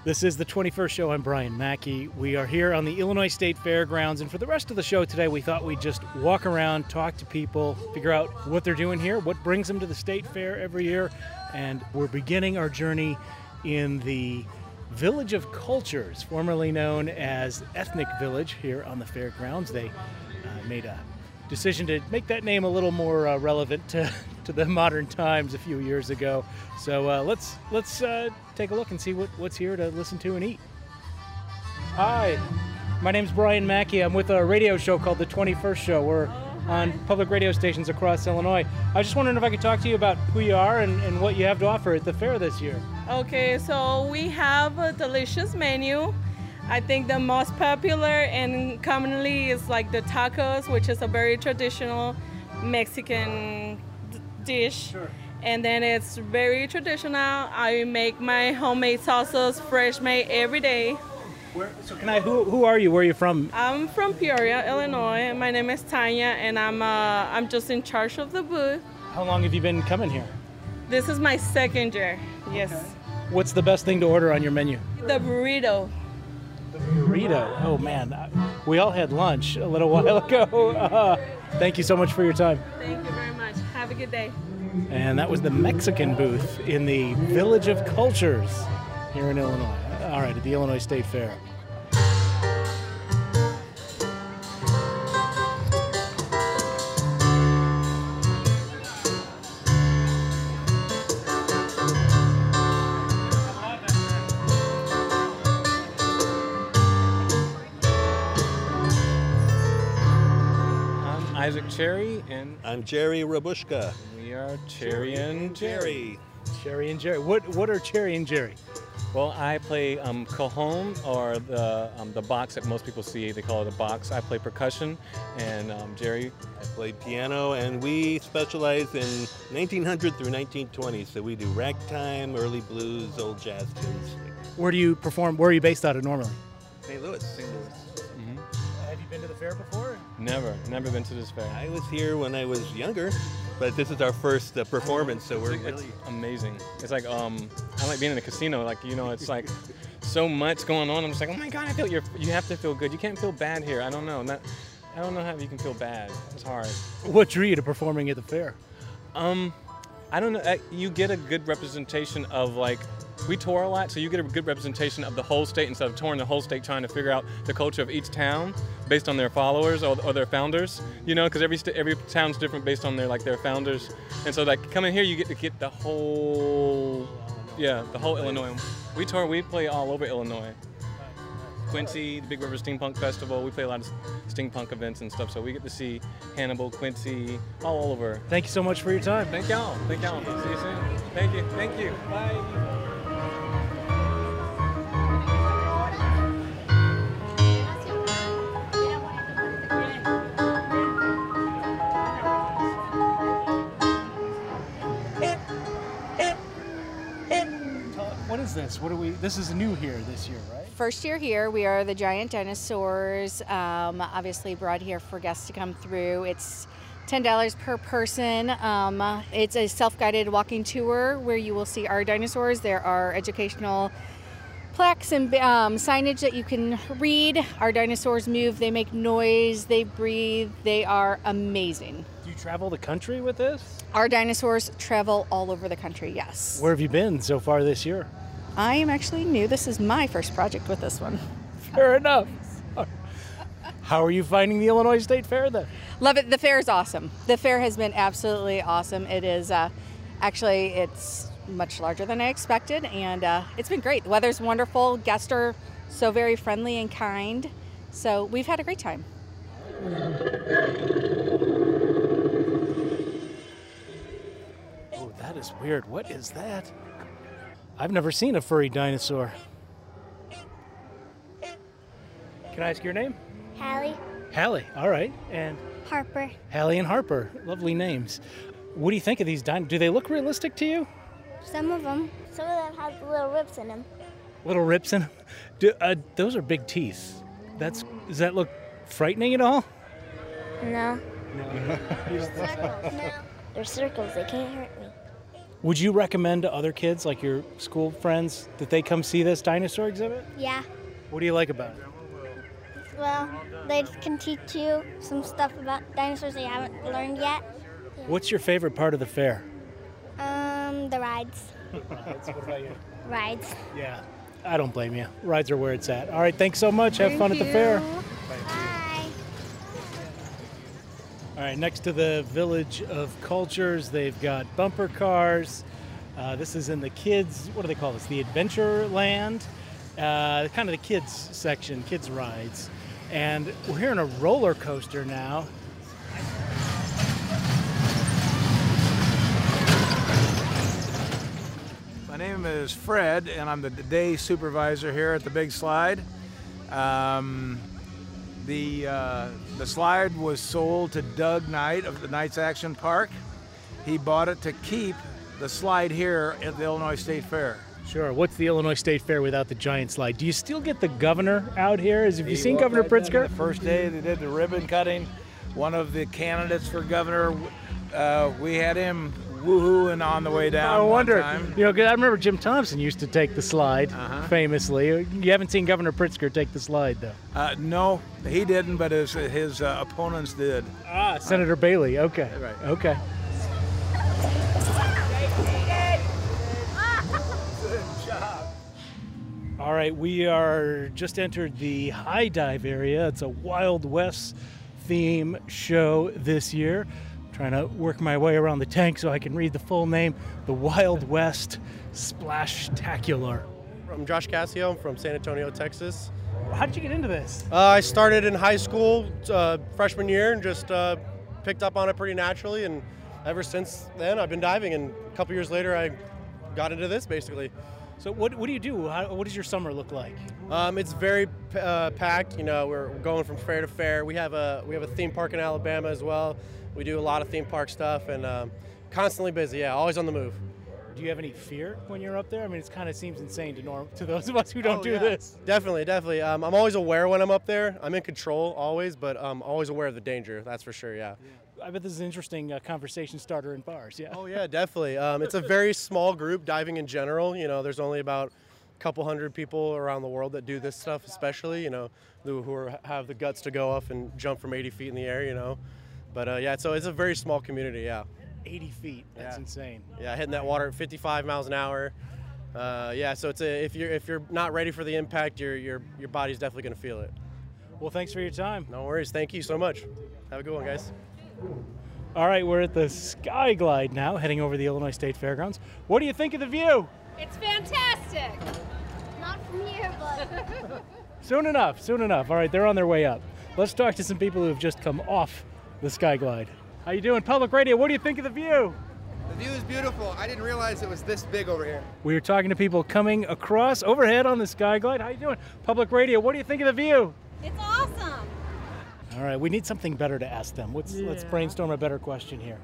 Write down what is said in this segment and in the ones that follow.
This is the 21st show. I'm Brian Mackey. We are here on the Illinois State Fairgrounds, and for the rest of the show today, we thought we'd just walk around, talk to people, figure out what they're doing here, what brings them to the State Fair every year, and we're beginning our journey in the Village of Cultures, formerly known as Ethnic Village here on the fairgrounds. They made a decision to make that name a little more relevant to the modern times a few years ago. So let's take a look and see what's here to listen to and eat. Hi, my name's Brian Mackey. I'm with a radio show called The 21st Show. We're on public radio stations across Illinois. I was just wondering if I could talk to you about who you are and what you have to offer at the fair this year. Okay, so we have a delicious menu. I think the most popular and commonly is like the tacos, which is a very traditional Mexican dish. Sure. And then it's very traditional. I make my homemade salsas, fresh made every day. Who are you? Where are you from? I'm from Peoria, Illinois. My name is Tanya, and I'm just in charge of the booth. How long have you been coming here? This is my second year, yes. Okay. What's the best thing to order on your menu? The burrito. The burrito. Oh man, we all had lunch a little while ago. Thank you so much for your time. Thank you very much. Have a good day. And that was the Mexican booth in the Village of Cultures here in Illinois. All right, at the Illinois State Fair. Isaac Cherry, and I'm Jerry Rabushka. We are Cherry and Jerry. Cherry and Jerry. What are Cherry and Jerry? Well, I play cajon, or the box that most people see. They call it a box. I play percussion, and Jerry. I play piano, and we specialize in 1900 through 1920, so we do ragtime, early blues, old jazz tunes. Where do you perform? Where are you based out of normally? St. Louis. Mm-hmm. Have you been to the fair before? Never been to this fair. I was here when I was younger, but this is our first performance, so we're It's really amazing. It's like I like being in a casino. Like, you know, it's like so much going on. I'm just like, oh my God, I feel you have to feel good. You can't feel bad here. I don't know. I don't know how you can feel bad. It's hard. What drew you to performing at the fair? I don't know. You get a good representation of, like, we tour a lot, so you get a good representation of the whole state instead of touring the whole state trying to figure out the culture of each town based on their followers or their founders, you know, because every town's different based on their founders. And so, like, coming here, you get to get the whole Illinois. We play all over Illinois. Quincy, the Big River Steampunk Festival, we play a lot of steampunk events and stuff, so we get to see Hannibal, Quincy, all over. Thank you so much for your time. Thank y'all. See you soon. Thank you. Bye. What is this? This is new here this year, right? First year here. We are the Giant Dinosaurs, obviously brought here for guests to come through. It's $10 per person. It's a self-guided walking tour where you will see our dinosaurs. There are educational plaques and signage that you can read. Our dinosaurs move, they make noise, they breathe, they are amazing. Do you travel the country with this? Our dinosaurs travel all over the country, yes. Where have you been so far this year? I am actually new. This is my first project with this one. Fair enough. How are you finding the Illinois State Fair then? Love it. The fair is awesome. The fair has been absolutely awesome. It is it's much larger than I expected, and it's been great. The weather's wonderful. Guests are so very friendly and kind. So we've had a great time. Oh, that is weird. What is that? I've never seen a furry dinosaur. Can I ask your name? Hallie. Hallie, all right. And Harper. Hallie and Harper, lovely names. What do you think of these dinosaurs? Do they look realistic to you? Some of them. Some of them have little rips in them. Little rips in them? Those are big teeth. Does that look frightening at all? No. No. They're circles. No. They're circles. They can't hurt me. Would you recommend to other kids, like your school friends, that they come see this dinosaur exhibit? Yeah. What do you like about it? Well, they can teach you some stuff about dinosaurs they haven't learned yet. What's your favorite part of the fair? The rides. What about you? Rides. Yeah, I don't blame you. Rides are where it's at. All right, thanks so much. Have fun at the fair. Bye. All right, next to the Village of Cultures, they've got bumper cars. This is in the kids, what do they call this? The Adventure Land, kind of the kids section, kids rides. And we're here in a roller coaster now. My name is Fred, and I'm the day supervisor here at the Big Slide. The slide was sold to Doug Knight of the Knights Action Park. He bought it to keep the slide here at the Illinois State Fair. Sure. What's the Illinois State Fair without the giant slide? Do you still get the governor out here? Have you seen Governor Pritzker? The first day they did the ribbon cutting. One of the candidates for governor, we had him woohooing on the way down. I wonder. One time. You know, 'cause I remember Jim Thompson used to take the slide famously. You haven't seen Governor Pritzker take the slide, though. No, he didn't, but his opponents did. Senator Bailey. Okay. Right. Okay. All right, we are just entered the high dive area. It's a Wild West theme show this year. Trying to work my way around the tank so I can read the full name, the Wild West Splashtacular. I'm Josh Cassio. I'm from San Antonio, Texas. How did you get into this? I started in high school, freshman year, and just picked up on it pretty naturally. And ever since then, I've been diving. And a couple years later, I got into this, basically. So what do you do? What does your summer look like? It's very packed. You know, we're going from fair to fair. We have a theme park in Alabama as well. We do a lot of theme park stuff and constantly busy. Yeah, always on the move. Do you have any fear when you're up there? I mean, it kind of seems insane to those of us who don't do this. Definitely. I'm always aware when I'm up there. I'm in control always, but I'm always aware of the danger. That's for sure. Yeah. I bet this is an interesting conversation starter in bars. Yeah. Oh yeah, definitely. It's a very small group diving in general. You know, there's only about a couple hundred people around the world that do this stuff, especially. You know, who have the guts to go up and jump from 80 feet in the air. You know, but yeah, so it's a very small community. Yeah. 80 feet. That's insane. Yeah, hitting that water at 55 miles an hour. Yeah, so if you're not ready for the impact, your body's definitely going to feel it. Well, thanks for your time. No worries. Thank you so much. Have a good one, guys. All right, we're at the Sky Glide now, heading over the Illinois State Fairgrounds. What do you think of the view? It's fantastic. Not from here, but Soon enough. All right, they're on their way up. Let's talk to some people who have just come off the Sky Glide. How you doing, Public Radio? What do you think of the view? The view is beautiful. I didn't realize it was this big over here. We are talking to people coming across overhead on the Sky Glide. How you doing, Public Radio? What do you think of the view? It's awesome. All right, we need something better to ask them. Let's brainstorm a better question here.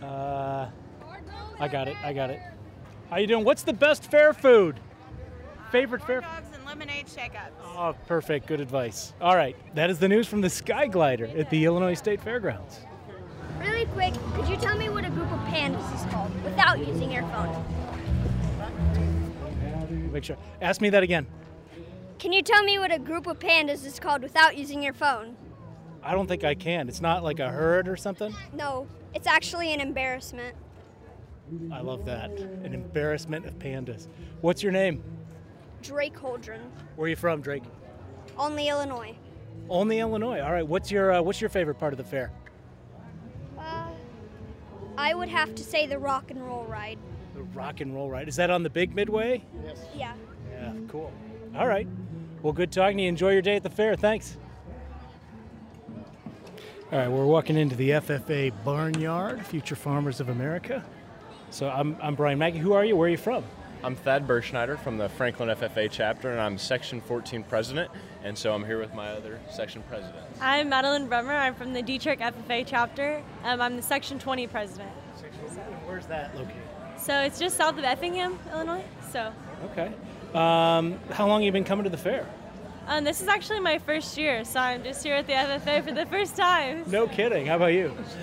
I got it. How you doing? What's the best fair food? Favorite fair? Hot dogs and lemonade shake-ups. Oh, perfect. Good advice. All right, that is the news from the Sky Glider at the Illinois State Fairgrounds. really quick, could you tell me what a group of pandas is called without using your phone? Make sure. Ask me that again. Can you tell me what a group of pandas is called without using your phone? I don't think I can. It's not like a herd or something? No, it's actually an embarrassment. I love that. An embarrassment of pandas. What's your name? Drake Holdren. Where are you from, Drake? Only Illinois. Only Illinois. All right. What's your favorite part of the fair? I would have to say the rock and roll ride. The rock and roll ride. Is that on the big Midway? Yes. Yeah. Yeah, cool. All right. Well, good talking to you. Enjoy your day at the fair. Thanks. All right, we're walking into the FFA Barnyard, Future Farmers of America. So I'm Brian Mackey. Who are you? Where are you from? I'm Thad Berschneider from the Franklin FFA chapter, and I'm Section 14 president, and so I'm here with my other section presidents. I'm Madeline Brummer. I'm from the Dietrich FFA chapter. I'm the Section 20 president. Where's that located? So it's just south of Effingham, Illinois. So. Okay. How long have you been coming to the fair? This is actually my first year, so I'm just here at the FFA for the first time. No kidding. How about you?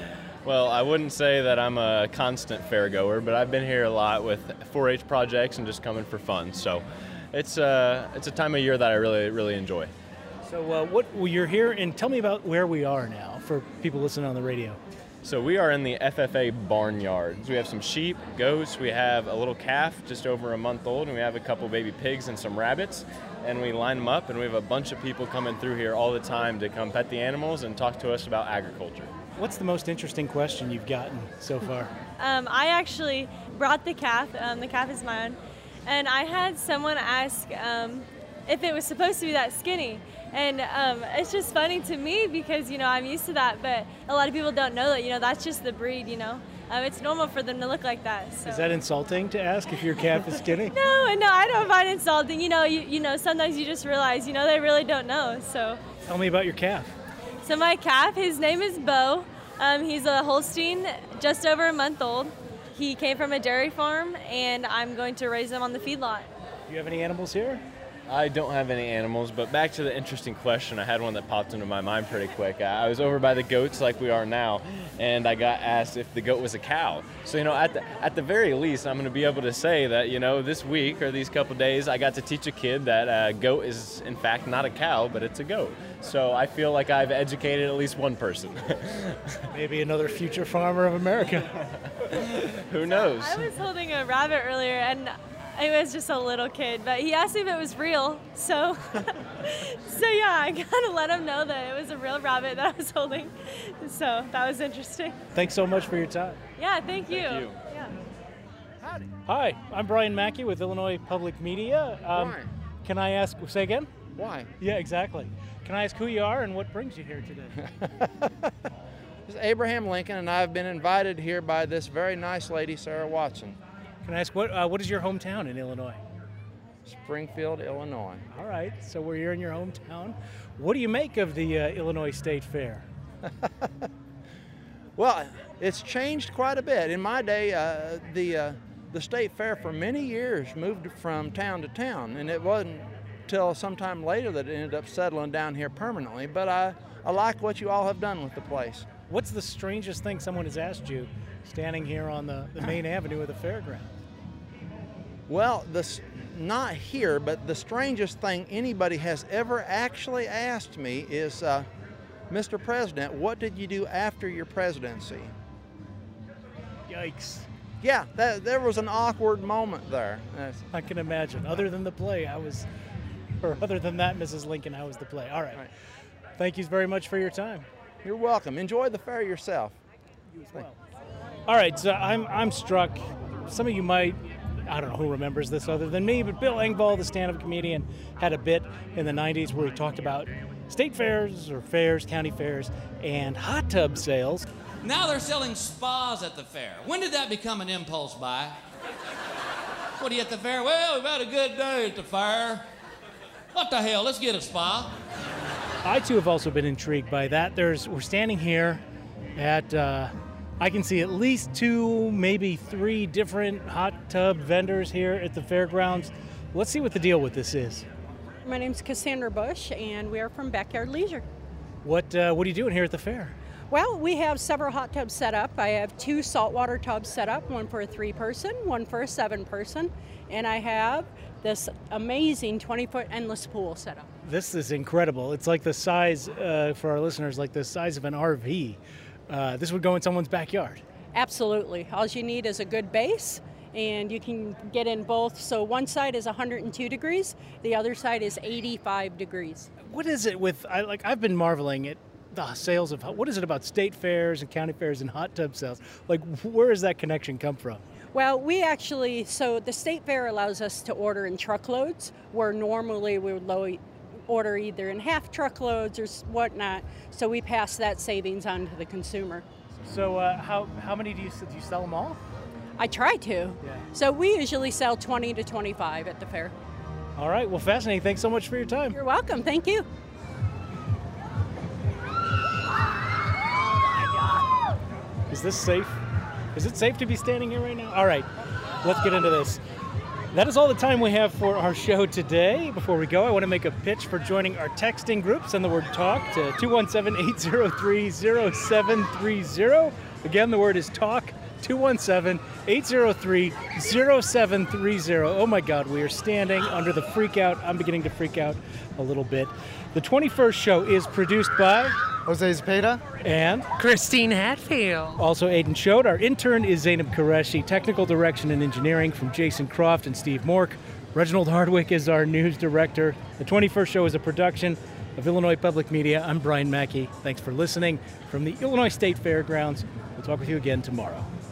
Well, I wouldn't say that I'm a constant fairgoer, but I've been here a lot with 4-H projects and just coming for fun. So it's a time of year that I really enjoy. So you're here, and tell me about where we are now for people listening on the radio. So we are in the FFA barnyards. We have some sheep, goats, we have a little calf just over a month old, and we have a couple baby pigs and some rabbits, and we line them up, and we have a bunch of people coming through here all the time to come pet the animals and talk to us about agriculture. What's the most interesting question you've gotten so far? I actually brought the calf. The calf is mine. And I had someone ask if it was supposed to be that skinny. And it's just funny to me because, I'm used to that. But a lot of people don't know that, that's just the breed, It's normal for them to look like that. So. Is that insulting to ask if your calf is skinny? No, I don't find it insulting. Sometimes you just realize, they really don't know. So. Tell me about your calf. So my calf, his name is Bo. He's a Holstein, just over a month old. He came from a dairy farm, and I'm going to raise him on the feedlot. Do you have any animals here? I don't have any animals, but back to the interesting question, I had one that popped into my mind pretty quick. I was over by the goats like we are now, and I got asked if the goat was a cow. So, at the very least, I'm going to be able to say that, this week or these couple days, I got to teach a kid that a goat is, in fact, not a cow, but it's a goat. So I feel like I've educated at least one person. Maybe another future farmer of America. Who knows? I was holding a rabbit earlier, and it was just a little kid, but he asked me if it was real, so yeah, I kind of let him know that it was a real rabbit that I was holding, so that was interesting. Thanks so much for your time. Yeah, thank you. Thank you. Yeah. Howdy. Hi, I'm Brian Mackey with Illinois Public Media. Why? Can I ask, say again? Why? Yeah, exactly. Can I ask who you are and what brings you here today? This is Abraham Lincoln, and I've been invited here by this very nice lady, Sarah Watson. Can I ask, what is your hometown in Illinois? Springfield, Illinois. All right, so we're here in your hometown. What do you make of the Illinois State Fair? Well, it's changed quite a bit. In my day, the State Fair for many years moved from town to town, and it wasn't till sometime later that it ended up settling down here permanently, but I like what you all have done with the place. What's the strangest thing someone has asked you standing here on the main avenue of the fairground? Well, not here, but the strangest thing anybody has ever actually asked me is, Mr. President, what did you do after your presidency? Yikes. Yeah, there was an awkward moment there. I can imagine. Other than the play, other than that, Mrs. Lincoln, how was the play? All right. Thank you very much for your time. You're welcome. Enjoy the fair yourself. You as well. All right, so I'm struck. Some of you might, I don't know who remembers this other than me, but Bill Engvall, the stand-up comedian, had a bit in the 90s where he talked about state fairs or fairs, county fairs, and hot tub sales. Now they're selling spas at the fair. When did that become an impulse buy? What are you at the fair? Well, we've had a good day at the fair. What the hell, let's get a spa. I too have also been intrigued by that. We're standing here at, I can see at least 2, maybe 3 different hot tub vendors here at the fairgrounds. Let's see what the deal with this is. My name's Cassandra Bush, and we are from Backyard Leisure. What are you doing here at the fair? Well, we have several hot tubs set up. I have 2 saltwater tubs set up, one for a 3-person, one for a 7-person, and I have this amazing 20-foot endless pool set up. This is incredible. It's like the size, for our listeners, like the size of an RV. This would go in someone's backyard. Absolutely. All you need is a good base, and you can get in both. So one side is 102 degrees, the other side is 85 degrees. What is it with, I've been marveling at the sales of, what is it about state fairs and county fairs and hot tub sales? Like, where does that connection come from? Well, so the state fair allows us to order in truckloads, where normally we would order either in half truckloads or whatnot, so we pass that savings on to the consumer. So how many do you sell them all? I try to. Yeah. So we usually sell 20 to 25 at the fair. All right, well, fascinating. Thanks so much for your time. You're welcome. Thank you. Is this safe? Is it safe to be standing here right now? All right, let's get into this. That is all the time we have for our show today. Before we go, I want to make a pitch for joining our texting group. Send the word TALK to 217-803-0730. Again, the word is TALK, 217-803-0730. Oh my God, we are standing under the freak out. I'm beginning to freak out a little bit. The 21st show is produced by Jose Zepeda and Christine Hatfield. Also Aiden Schode. Our intern is Zainab Qureshi. Technical direction and engineering from Jason Croft and Steve Mork. Reginald Hardwick is our news director. The 21st show is a production of Illinois Public Media. I'm Brian Mackey. Thanks for listening from the Illinois State Fairgrounds. We'll talk with you again tomorrow.